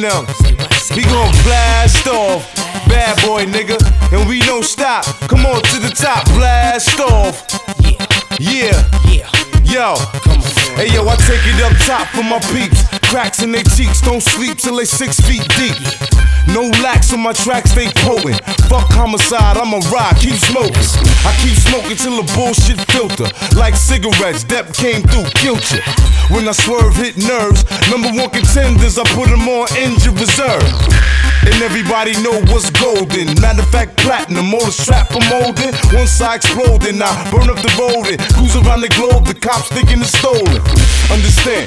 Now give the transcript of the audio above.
them. We gon' blast off. Bad boy, nigga. And we don't stop. Come on to the top. Blast off. Yeah. Yo. Hey yo, I take it up top for my peeps. Cracks in their cheeks, don't sleep till they 6 feet deep. No lax on my tracks, they potent. Fuck homicide, I'm a ride, keep smoking. I keep smoking till the bullshit filter. Like cigarettes, Depp came through, killed you. When I swerve, hit nerves. #1 contenders, I put them on injured reserve. And everybody know what's golden. Matter of fact, platinum, all the strap I'm holding. One side exploding, I burn up the road and cruise around the globe. The cops thinking it's stolen. Understand,